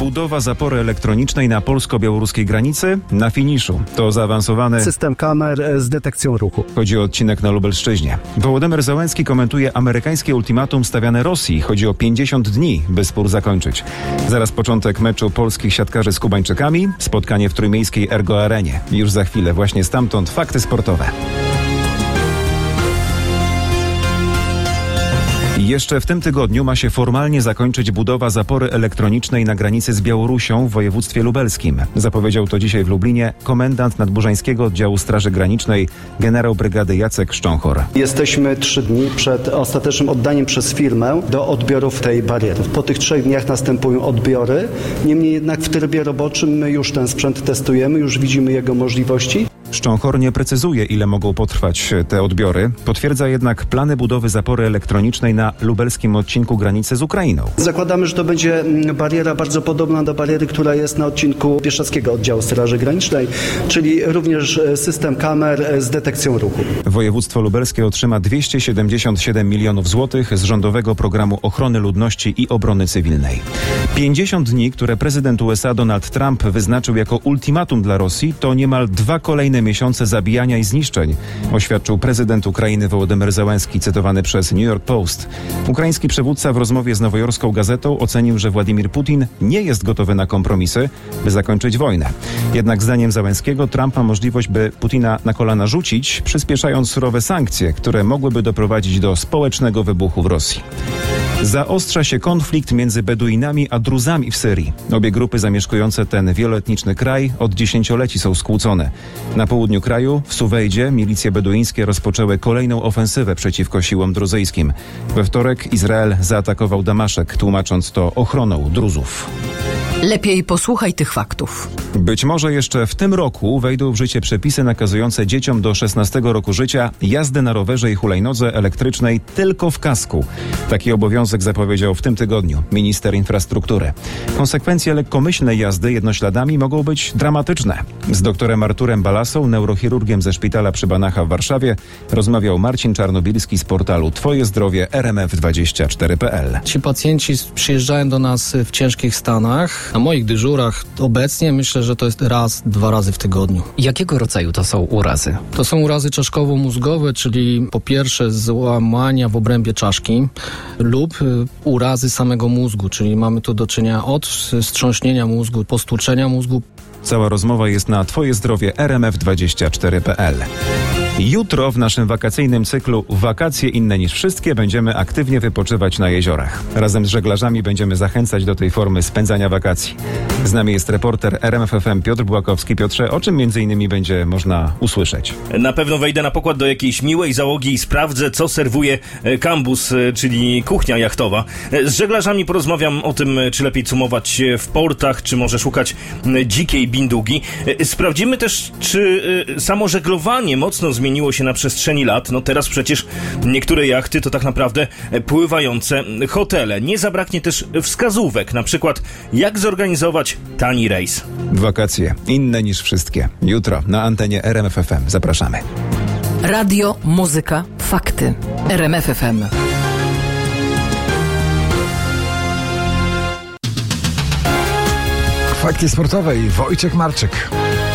Budowa zapory elektronicznej na polsko-białoruskiej granicy na finiszu. To zaawansowany system kamer z detekcją ruchu. Chodzi o odcinek na Lubelszczyźnie. Wołodymyr Zełenski komentuje amerykańskie ultimatum stawiane Rosji. Chodzi o 50 dni, by spór zakończyć. Zaraz początek meczu polskich siatkarzy z Kubańczykami. Spotkanie w trójmiejskiej Ergo Arenie. Już za chwilę właśnie stamtąd fakty sportowe. Jeszcze w tym tygodniu ma się formalnie zakończyć budowa zapory elektronicznej na granicy z Białorusią w województwie lubelskim. Zapowiedział to dzisiaj w Lublinie komendant Nadburzańskiego Oddziału Straży Granicznej generał brygady Jacek Szcząchor. Jesteśmy 3 dni przed ostatecznym oddaniem przez firmę do odbiorów tej bariery. Po tych 3 dniach następują odbiory. Niemniej jednak w trybie roboczym my już ten sprzęt testujemy, już widzimy jego możliwości. Szcząchor nie precyzuje, ile mogą potrwać te odbiory. Potwierdza jednak plany budowy zapory elektronicznej na lubelskim odcinku granicy z Ukrainą. Zakładamy, że to będzie bariera bardzo podobna do bariery, która jest na odcinku Bieszczadzkiego Oddziału Straży Granicznej, czyli również system kamer z detekcją ruchu. Województwo lubelskie otrzyma 277 milionów złotych z rządowego programu ochrony ludności i obrony cywilnej. 50 dni, które prezydent USA Donald Trump wyznaczył jako ultimatum dla Rosji, to niemal 2 kolejne miesiące zabijania i zniszczeń, oświadczył prezydent Ukrainy Wołodymyr Zełenski, cytowany przez New York Post. Ukraiński przywódca w rozmowie z nowojorską gazetą ocenił, że Władimir Putin nie jest gotowy na kompromisy, by zakończyć wojnę. Jednak zdaniem Zełenskiego Trump ma możliwość, by Putina na kolana rzucić, przyspieszając surowe sankcje, które mogłyby doprowadzić do społecznego wybuchu w Rosji. Zaostrza się konflikt między Beduinami a Druzami w Syrii. Obie grupy zamieszkujące ten wieloetniczny kraj od dziesięcioleci są skłócone. Na południu kraju, w Suwejdzie, milicje beduińskie rozpoczęły kolejną ofensywę przeciwko siłom druzyjskim. We wtorek Izrael zaatakował Damaszek, tłumacząc to ochroną Druzów. Lepiej posłuchaj tych faktów. Być może jeszcze w tym roku wejdą w życie przepisy nakazujące dzieciom do 16 roku życia jazdę na rowerze i hulajnodze elektrycznej tylko w kasku. Taki obowiązek zapowiedział w tym tygodniu minister infrastruktury. Konsekwencje lekkomyślnej jazdy jednośladami mogą być dramatyczne. Z doktorem Arturem Balasą, neurochirurgiem ze szpitala przy Banacha w Warszawie, rozmawiał Marcin Czarnobilski z portalu Twoje Zdrowie RMF24.pl. Ci pacjenci przyjeżdżają do nas w ciężkich stanach. Na moich dyżurach obecnie myślę, że to jest 1-2 razy w tygodniu. Jakiego rodzaju to są urazy? To są urazy czaszkowo-mózgowe, czyli po pierwsze złamania w obrębie czaszki lub urazy samego mózgu, czyli mamy tu do czynienia od wstrząśnienia mózgu, postłuczenia mózgu. Cała rozmowa jest na Twoje Zdrowie RMF24.pl. Jutro w naszym wakacyjnym cyklu Wakacje inne niż wszystkie będziemy aktywnie wypoczywać na jeziorach. Razem z żeglarzami będziemy zachęcać do tej formy spędzania wakacji. Z nami jest reporter RMF FM Piotr Błakowski. Piotrze, o czym między innymi będzie można usłyszeć? Na pewno wejdę na pokład do jakiejś miłej załogi i sprawdzę, co serwuje kambus, czyli kuchnia jachtowa. Z żeglarzami porozmawiam o tym, czy lepiej cumować w portach, czy może szukać dzikiej bindugi. Sprawdzimy też, czy samo żeglowanie mocno zmieniło się na przestrzeni lat. No teraz przecież niektóre jachty to tak naprawdę pływające hotele. Nie zabraknie też wskazówek, na przykład jak zorganizować tani rejs. Wakacje inne niż wszystkie. Jutro na antenie RMF FM. Zapraszamy. Radio, muzyka, fakty. RMF FM. Fakty sportowe i Wojciech Marczyk.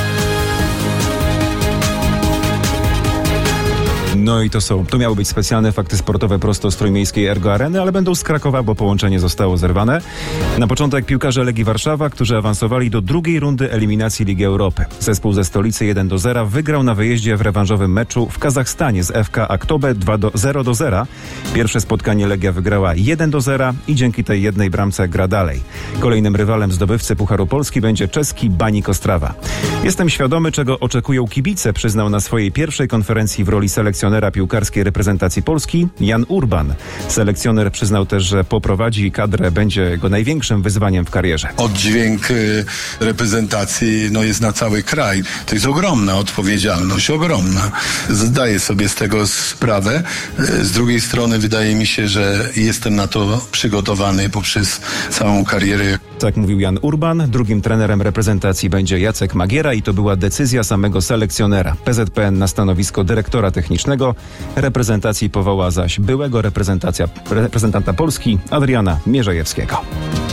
No i to miały być specjalne fakty sportowe prosto z trójmiejskiej Ergo Areny, ale będą z Krakowa, bo połączenie zostało zerwane. Na początek piłkarze Legii Warszawa, którzy awansowali do drugiej rundy eliminacji Ligi Europy. Zespół ze stolicy 1-0 wygrał na wyjeździe w rewanżowym meczu w Kazachstanie z FK Aktobe 0-0. Pierwsze spotkanie Legia wygrała 1-0 i dzięki tej jednej bramce gra dalej. Kolejnym rywalem zdobywcy Pucharu Polski będzie czeski Baník Ostrawa. Jestem świadomy, czego oczekują kibice, przyznał na swojej pierwszej konferencji w roli selekcjonera piłkarskiej reprezentacji Polski Jan Urban. Selekcjoner przyznał też, że poprowadzi kadrę, będzie jego największym wyzwaniem w karierze. Oddźwięk reprezentacji jest na cały kraj. To jest ogromna odpowiedzialność, ogromna. Zdaję sobie z tego sprawę. Z drugiej strony wydaje mi się, że jestem na to przygotowany poprzez całą karierę. Tak mówił Jan Urban. Drugim trenerem reprezentacji będzie Jacek Magiera i to była decyzja samego selekcjonera. PZPN na stanowisko dyrektora technicznego reprezentacji powoła zaś byłego reprezentanta Polski Adriana Mierzejewskiego.